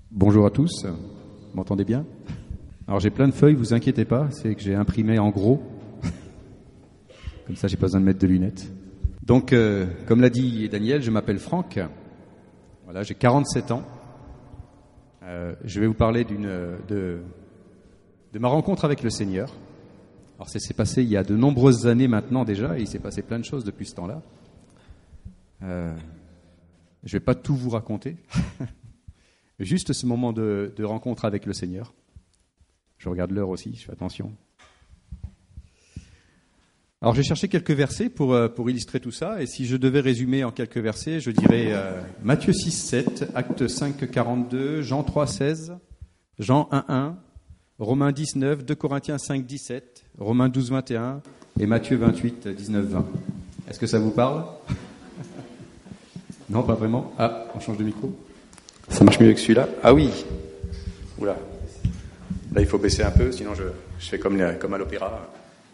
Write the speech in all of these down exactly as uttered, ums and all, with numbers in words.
Bonjour à tous, vous m'entendez bien? Alors j'ai plein de feuilles, vous inquiétez pas, c'est que j'ai imprimé en gros. Comme ça j'ai pas besoin de mettre de lunettes. Donc euh, comme l'a dit Daniel, je m'appelle Franck. Voilà, j'ai quarante-sept ans. Euh, je vais vous parler d'une de, de ma rencontre avec le Seigneur. Alors ça s'est passé il y a de nombreuses années maintenant déjà, et il s'est passé plein de choses depuis ce temps-là. Euh, je vais pas tout vous raconter. Juste ce moment de, de rencontre avec le Seigneur. Je regarde l'heure aussi, je fais attention. Alors j'ai cherché quelques versets pour, pour illustrer tout ça, et si je devais résumer en quelques versets, je dirais euh, Matthieu six, sept, Actes cinq, quarante-deux, Jean trois, seize, Jean un, un, Romains dix-neuf, deux Corinthiens cinq, dix-sept, Romains douze, vingt et un et Matthieu vingt-huit, dix-neuf, vingt. Est-ce que ça vous parle? Non, pas vraiment. Ah, on change de micro. Ça marche mieux avec celui-là? Ah oui. Oula. Là, il faut baisser un peu, sinon je, je fais comme, les, comme à l'opéra.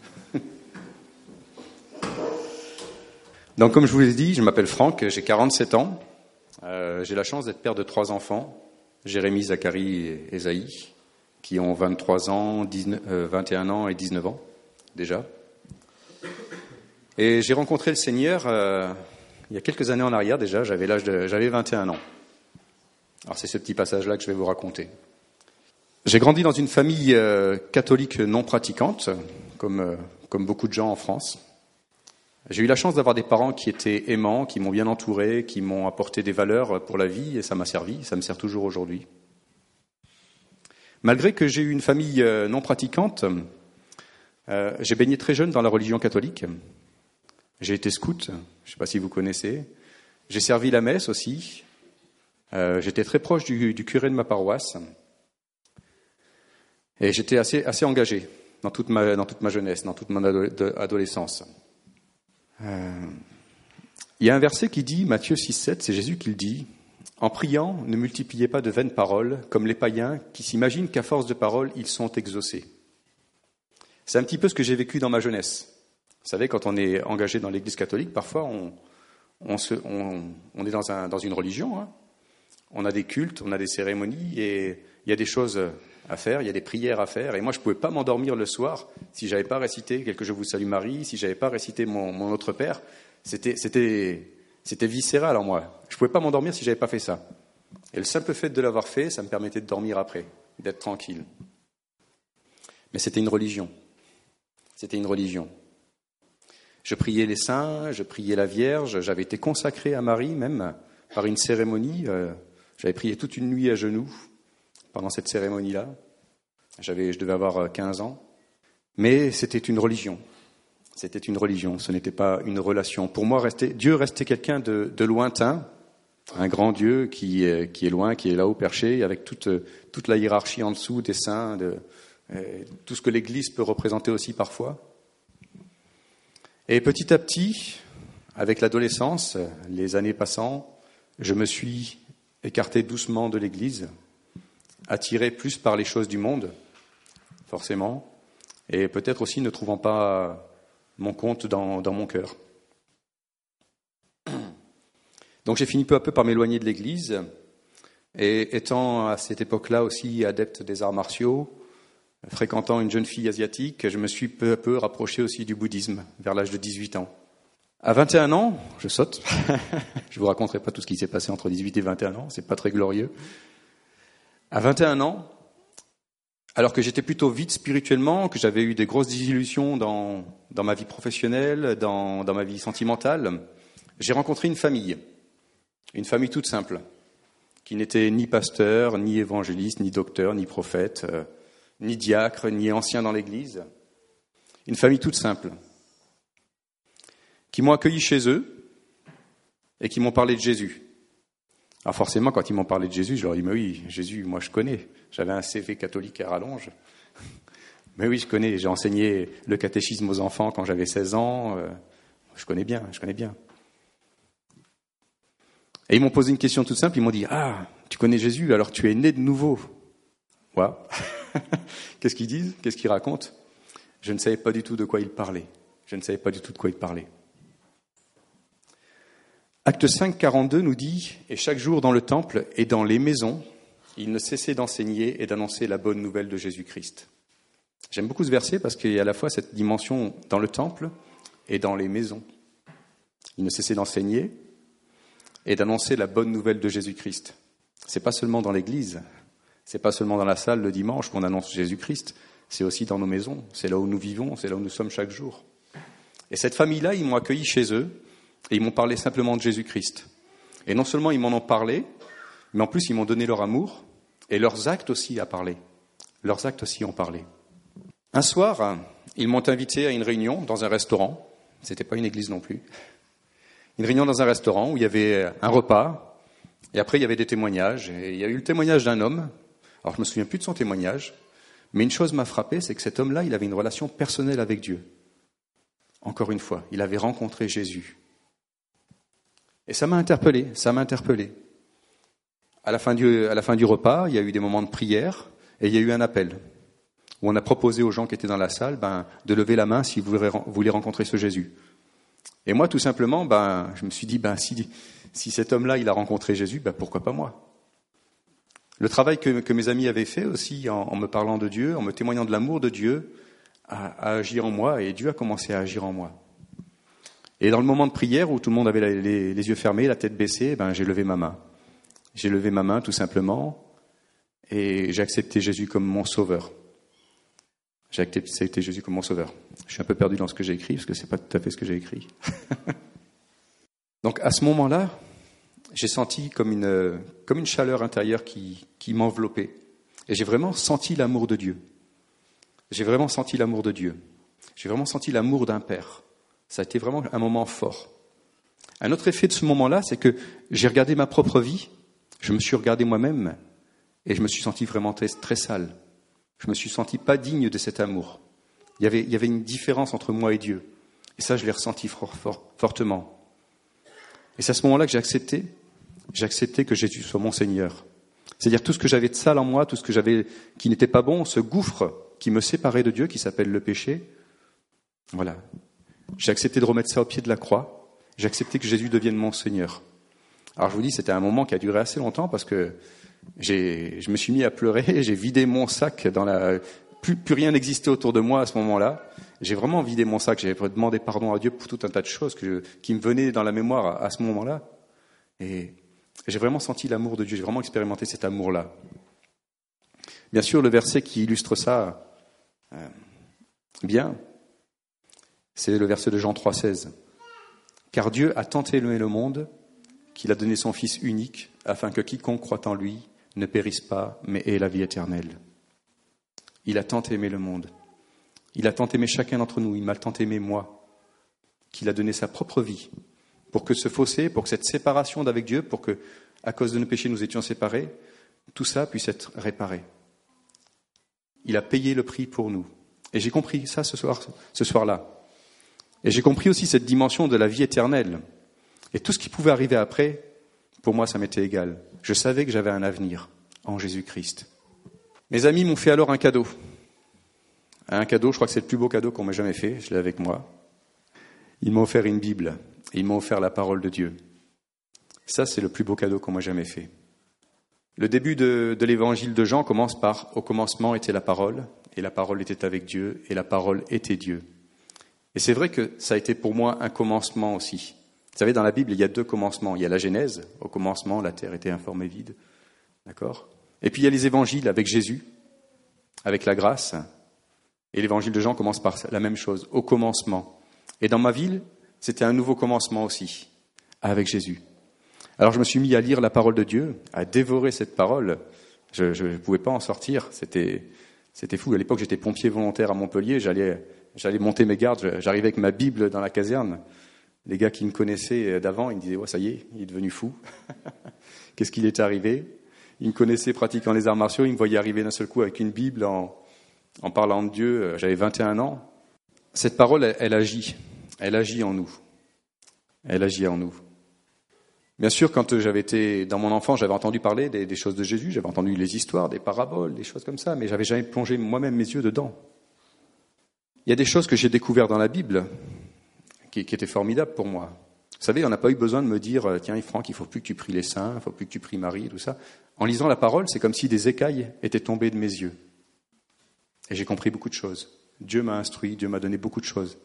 Donc, comme je vous l'ai dit, je m'appelle Franck, j'ai quarante-sept ans. Euh, j'ai la chance d'être père de trois enfants, Jérémie, Zacharie et Esaïe, qui ont vingt-trois ans, dix-neuf, euh, vingt et un ans et dix-neuf ans, déjà. Et j'ai rencontré le Seigneur euh, il y a quelques années en arrière déjà, j'avais l'âge de, j'avais vingt et un ans. Alors c'est ce petit passage-là que je vais vous raconter. J'ai grandi dans une famille euh, catholique non pratiquante, comme, euh, comme beaucoup de gens en France. J'ai eu la chance d'avoir des parents qui étaient aimants, qui m'ont bien entouré, qui m'ont apporté des valeurs pour la vie, et ça m'a servi, ça me sert toujours aujourd'hui. Malgré que j'ai eu une famille euh, non pratiquante, euh, j'ai baigné très jeune dans la religion catholique. J'ai été scout, je ne sais pas si vous connaissez. J'ai servi la messe aussi. Euh, j'étais très proche du, du curé de ma paroisse et j'étais assez, assez engagé dans toute, ma, dans toute ma jeunesse, dans toute mon adolescence. Euh, il y a un verset qui dit, Matthieu six, sept, c'est Jésus qui le dit, « En priant, ne multipliez pas de vaines paroles, comme les païens qui s'imaginent qu'à force de paroles, ils sont exaucés. » C'est un petit peu ce que j'ai vécu dans ma jeunesse. Vous savez, quand on est engagé dans l'Église catholique, parfois on, on, se, on, on est dans, un, dans une religion, hein. On a des cultes, on a des cérémonies et il y a des choses à faire, il y a des prières à faire. Et moi, je ne pouvais pas m'endormir le soir si je n'avais pas récité quelque Je vous salue Marie, si je n'avais pas récité mon, mon Notre Père. C'était, c'était, c'était viscéral en moi. Je ne pouvais pas m'endormir si je n'avais pas fait ça. Et le simple fait de l'avoir fait, ça me permettait de dormir après, d'être tranquille. Mais c'était une religion. C'était une religion. Je priais les saints, je priais la Vierge, j'avais été consacré à Marie même par une cérémonie. Euh, J'avais prié toute une nuit à genoux pendant cette cérémonie-là. J'avais, je devais avoir quinze ans. Mais c'était une religion. C'était une religion, ce n'était pas une relation. Pour moi, restait, Dieu restait quelqu'un de, de lointain, un grand Dieu qui, qui est loin, qui est là-haut perché, avec toute, toute la hiérarchie en dessous des saints, de, euh, tout ce que l'Église peut représenter aussi parfois. Et petit à petit, avec l'adolescence, les années passant, je me suis écarté doucement de l'Église, attiré plus par les choses du monde, forcément, et peut-être aussi ne trouvant pas mon compte dans, dans mon cœur. Donc j'ai fini peu à peu par m'éloigner de l'Église, et étant à cette époque-là aussi adepte des arts martiaux, fréquentant une jeune fille asiatique, je me suis peu à peu rapproché aussi du bouddhisme, vers l'âge de dix-huit ans. À vingt et un ans, je saute, je vous raconterai pas tout ce qui s'est passé entre dix-huit et vingt et un ans, c'est pas très glorieux. À vingt et un ans, alors que j'étais plutôt vide spirituellement, que j'avais eu des grosses désillusions dans, dans ma vie professionnelle, dans, dans ma vie sentimentale, j'ai rencontré une famille, une famille toute simple, qui n'était ni pasteur, ni évangéliste, ni docteur, ni prophète, euh, ni diacre, ni ancien dans l'église. Une famille toute simple, qui m'ont accueilli chez eux et qui m'ont parlé de Jésus. Alors forcément, quand ils m'ont parlé de Jésus, je leur ai dit, mais oui, Jésus, moi je connais. J'avais un C V catholique à rallonge. Mais oui, je connais. J'ai enseigné le catéchisme aux enfants quand j'avais seize ans. Euh, je connais bien, je connais bien. Et ils m'ont posé une question toute simple. Ils m'ont dit, ah, tu connais Jésus, alors tu es né de nouveau. Voilà. Qu'est-ce qu'ils disent? Qu'est-ce qu'ils racontent? Je ne savais pas du tout de quoi ils parlaient. Je ne savais pas du tout de quoi ils parlaient. Acte cinq, quarante-deux nous dit « Et chaque jour dans le temple et dans les maisons, il ne cessait d'enseigner et d'annoncer la bonne nouvelle de Jésus-Christ. J'aime beaucoup ce verset parce qu'il y a à la fois cette dimension dans le temple et dans les maisons. Il ne cessait d'enseigner et d'annoncer la bonne nouvelle de Jésus-Christ. C'est pas seulement dans l'église, c'est pas seulement dans la salle le dimanche qu'on annonce Jésus-Christ, c'est aussi dans nos maisons, c'est là où nous vivons, c'est là où nous sommes chaque jour. Et cette famille-là, ils m'ont accueilli chez eux et ils m'ont parlé simplement de Jésus-Christ. Et non seulement ils m'en ont parlé, mais en plus ils m'ont donné leur amour et leurs actes aussi à parler. Leurs actes aussi ont parlé. Un soir, ils m'ont invité à une réunion dans un restaurant. C'était pas une église non plus. Une réunion dans un restaurant où il y avait un repas. Et après, il y avait des témoignages. Et il y a eu le témoignage d'un homme. Alors, je me souviens plus de son témoignage. Mais une chose m'a frappé, c'est que cet homme-là, il avait une relation personnelle avec Dieu. Encore une fois, il avait rencontré Jésus. Et ça m'a interpellé. Ça m'a interpellé. À la fin du, à la fin du repas, il y a eu des moments de prière et il y a eu un appel. Où on a proposé aux gens qui étaient dans la salle ben, de lever la main si vous voulez rencontrer ce Jésus. Et moi, tout simplement, ben, je me suis dit, ben, si, si cet homme-là, il a rencontré Jésus, ben, pourquoi pas moi ? Le travail que, que mes amis avaient fait aussi, en, en me parlant de Dieu, en me témoignant de l'amour de Dieu, a, a agi en moi, et Dieu a commencé à agir en moi. Et dans le moment de prière, où tout le monde avait les, les, les yeux fermés, la tête baissée, ben, j'ai levé ma main. J'ai levé ma main, tout simplement, et j'ai accepté Jésus comme mon sauveur. J'ai accepté Jésus comme mon sauveur. Je suis un peu perdu dans ce que j'ai écrit, parce que c'est pas tout à fait ce que j'ai écrit. Donc, à ce moment-là, j'ai senti comme une, comme une chaleur intérieure qui, qui m'enveloppait. Et j'ai vraiment senti l'amour de Dieu. J'ai vraiment senti l'amour de Dieu. J'ai vraiment senti l'amour d'un père. Ça a été vraiment un moment fort. Un autre effet de ce moment-là, c'est que j'ai regardé ma propre vie, je me suis regardé moi-même, et je me suis senti vraiment très, très sale. Je me suis senti pas digne de cet amour. Il y avait, il y avait une différence entre moi et Dieu. Et ça, je l'ai ressenti fort, fort, fortement. Et c'est à ce moment-là que j'ai accepté, j'ai accepté que Jésus soit mon Seigneur. C'est-à-dire tout ce que j'avais de sale en moi, tout ce que j'avais qui n'était pas bon, ce gouffre qui me séparait de Dieu, qui s'appelle le péché. Voilà. J'ai accepté de remettre ça au pied de la croix. J'ai accepté que Jésus devienne mon Seigneur. Alors je vous dis, c'était un moment qui a duré assez longtemps parce que J'ai, je me suis mis à pleurer, j'ai vidé mon sac dans la, plus, plus rien n'existait autour de moi à ce moment-là. J'ai vraiment vidé mon sac, j'avais demandé pardon à Dieu pour tout un tas de choses que, qui me venaient dans la mémoire à, à ce moment-là. Et j'ai vraiment senti l'amour de Dieu, j'ai vraiment expérimenté cet amour-là. Bien sûr, le verset qui illustre ça euh, bien, c'est le verset de Jean trois seize. Car Dieu a tant aimé le monde qu'il a donné son Fils unique afin que quiconque croit en lui ne périsse pas, mais ait la vie éternelle. Il a tant aimé le monde. Il a tant aimé chacun d'entre nous. Il m'a tant aimé moi, qu'il a donné sa propre vie pour que ce fossé, pour que cette séparation d'avec Dieu, pour que, à cause de nos péchés, nous étions séparés, tout ça puisse être réparé. Il a payé le prix pour nous. Et j'ai compris ça ce soir, ce soir-là. Et j'ai compris aussi cette dimension de la vie éternelle. Et tout ce qui pouvait arriver après, pour moi, ça m'était égal. Je savais que j'avais un avenir en Jésus-Christ. Mes amis m'ont fait alors un cadeau. Un cadeau, je crois que c'est le plus beau cadeau qu'on m'ait jamais fait, je l'ai avec moi. Ils m'ont offert une Bible, et ils m'ont offert la parole de Dieu. Ça, c'est le plus beau cadeau qu'on m'a jamais fait. Le début de, de l'évangile de Jean commence par « Au commencement était la parole, et la parole était avec Dieu, et la parole était Dieu ». Et c'est vrai que ça a été pour moi un commencement aussi. Vous savez, dans la Bible, il y a deux commencements. Il y a la Genèse. Au commencement, la terre était informe et vide. D'accord ? Et puis, il y a les évangiles avec Jésus, avec la grâce. Et l'évangile de Jean commence par la même chose, au commencement. Et dans ma ville, c'était un nouveau commencement aussi, avec Jésus. Alors, je me suis mis à lire la parole de Dieu, à dévorer cette parole. Je ne pouvais pas en sortir. C'était, c'était fou. À l'époque, j'étais pompier volontaire à Montpellier. J'allais, j'allais monter mes gardes. J'arrivais avec ma Bible dans la caserne. Les gars qui me connaissaient d'avant, ils me disaient « Ouais, ça y est, il est devenu fou. Qu'est-ce qu'il est arrivé ?» Ils me connaissaient pratiquant les arts martiaux, ils me voyaient arriver d'un seul coup avec une Bible en, en parlant de Dieu. J'avais vingt et un ans. Cette parole, elle, elle agit. Elle agit en nous. Elle agit en nous. Bien sûr, quand j'avais été dans mon enfance, j'avais entendu parler des, des choses de Jésus, j'avais entendu les histoires, des paraboles, des choses comme ça, mais j'avais jamais plongé moi-même mes yeux dedans. Il y a des choses que j'ai découvertes dans la Bible qui, qui étaient formidables pour moi. Vous savez, on n'a pas eu besoin de me dire « Tiens, Franck, il ne faut plus que tu pries les saints, il ne faut plus que tu pries Marie, tout ça. » En lisant la parole, c'est comme si des écailles étaient tombées de mes yeux. Et j'ai compris beaucoup de choses. Dieu m'a instruit, Dieu m'a donné beaucoup de choses.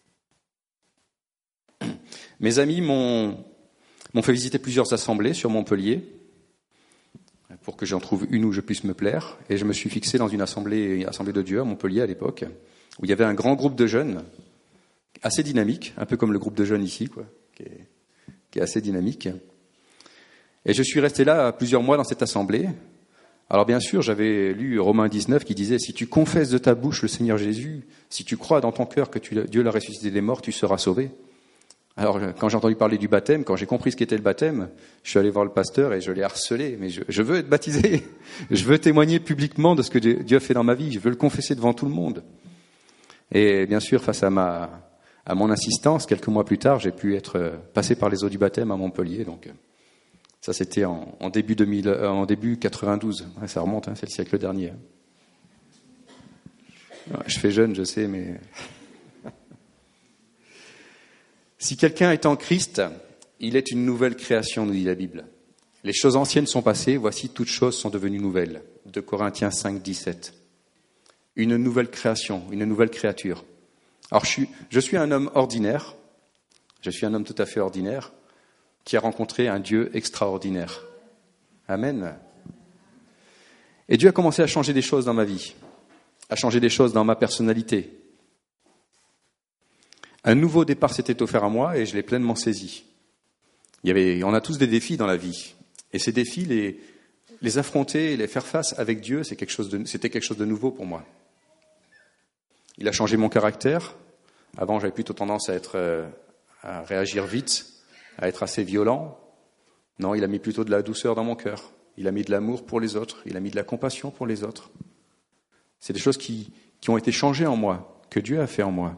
Mes amis m'ont, m'ont fait visiter plusieurs assemblées sur Montpellier pour que j'en trouve une où je puisse me plaire. Et je me suis fixé dans une assemblée, une assemblée de Dieu à Montpellier à l'époque, où il y avait un grand groupe de jeunes, assez dynamique, un peu comme le groupe de jeunes ici, quoi, qui est, qui est assez dynamique. Et je suis resté là plusieurs mois dans cette assemblée. Alors bien sûr, j'avais lu Romains dix-neuf qui disait « Si tu confesses de ta bouche le Seigneur Jésus, si tu crois dans ton cœur que tu, Dieu l'a ressuscité des morts, tu seras sauvé. » Alors quand j'ai entendu parler du baptême, quand j'ai compris ce qu'était le baptême, je suis allé voir le pasteur et je l'ai harcelé. Mais je, je veux être baptisé, je veux témoigner publiquement de ce que Dieu a fait dans ma vie, je veux le confesser devant tout le monde. Et bien sûr, face à ma, à mon insistance, quelques mois plus tard, j'ai pu être passé par les eaux du baptême à Montpellier. Donc ça, c'était en, en début deux mille, euh, en début quatre-vingt-douze. Ouais, ça remonte, hein, c'est le siècle dernier. Ouais, je fais jeune, je sais, mais si quelqu'un est en Christ, il est une nouvelle création, nous dit la Bible. Les choses anciennes sont passées, voici toutes choses sont devenues nouvelles. deux Corinthiens cinq, dix-sept. Une nouvelle création, une nouvelle créature. Alors je suis, je suis un homme ordinaire, je suis un homme tout à fait ordinaire, qui a rencontré un Dieu extraordinaire. Amen. Et Dieu a commencé à changer des choses dans ma vie, à changer des choses dans ma personnalité. Un nouveau départ s'était offert à moi et je l'ai pleinement saisi. Il y avait, on a tous des défis dans la vie. Et ces défis, les, les affronter, les faire face avec Dieu, c'est quelque chose de, c'était quelque chose de nouveau pour moi. Il a changé mon caractère. Avant, j'avais plutôt tendance à être, euh, à réagir vite, à être assez violent. Non, il a mis plutôt de la douceur dans mon cœur. Il a mis de l'amour pour les autres. Il a mis de la compassion pour les autres. C'est des choses qui, qui ont été changées en moi, que Dieu a fait en moi.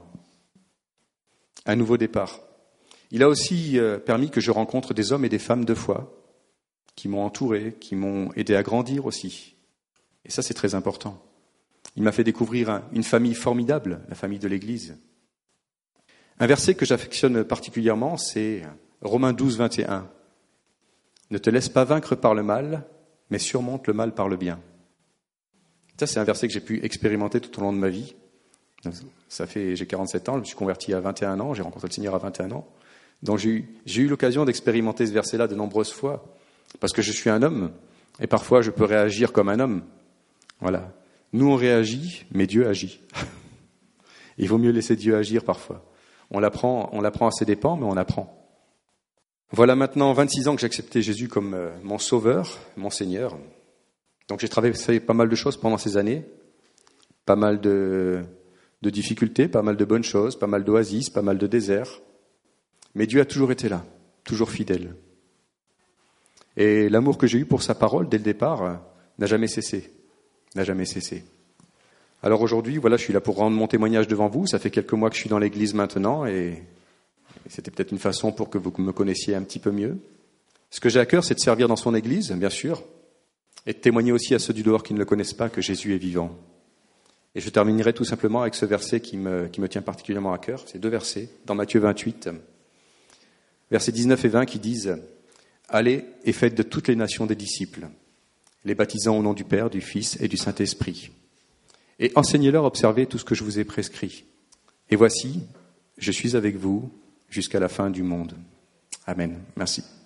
Un nouveau départ. Il a aussi euh, permis que je rencontre des hommes et des femmes de foi qui m'ont entouré, qui m'ont aidé à grandir aussi. Et ça, c'est très important. Il m'a fait découvrir un, une famille formidable, la famille de l'Église. Un verset que j'affectionne particulièrement, c'est Romains douze, vingt et un. Ne te laisse pas vaincre par le mal, mais surmonte le mal par le bien. Ça, c'est un verset que j'ai pu expérimenter tout au long de ma vie. Ça fait, j'ai quarante-sept ans, je me suis converti à vingt et un ans, j'ai rencontré le Seigneur à vingt et un ans. Donc j'ai eu, j'ai eu l'occasion d'expérimenter ce verset-là de nombreuses fois, parce que je suis un homme, et parfois je peux réagir comme un homme. Voilà. Nous on réagit, mais Dieu agit. Il vaut mieux laisser Dieu agir parfois. On l'apprend, on l'apprend à ses dépens, mais on apprend. Voilà maintenant vingt-six ans que j'ai accepté Jésus comme mon sauveur, mon Seigneur. Donc j'ai traversé pas mal de choses pendant ces années, pas mal de... de difficultés, pas mal de bonnes choses, pas mal d'oasis, pas mal de déserts. Mais Dieu a toujours été là, toujours fidèle. Et l'amour que j'ai eu pour sa parole dès le départ n'a jamais cessé, n'a jamais cessé. Alors aujourd'hui, voilà, je suis là pour rendre mon témoignage devant vous. Ça fait quelques mois que je suis dans l'église maintenant et c'était peut-être une façon pour que vous me connaissiez un petit peu mieux. Ce que j'ai à cœur, c'est de servir dans son église, bien sûr, et de témoigner aussi à ceux du dehors qui ne le connaissent pas que Jésus est vivant. Et je terminerai tout simplement avec ce verset qui me, qui me tient particulièrement à cœur. C'est deux versets, dans Matthieu vingt-huit, versets dix-neuf et vingt, qui disent « Allez et faites de toutes les nations des disciples, les baptisant au nom du Père, du Fils et du Saint-Esprit. Et enseignez-leur à observer tout ce que je vous ai prescrit. Et voici, je suis avec vous jusqu'à la fin du monde. » Amen. Merci.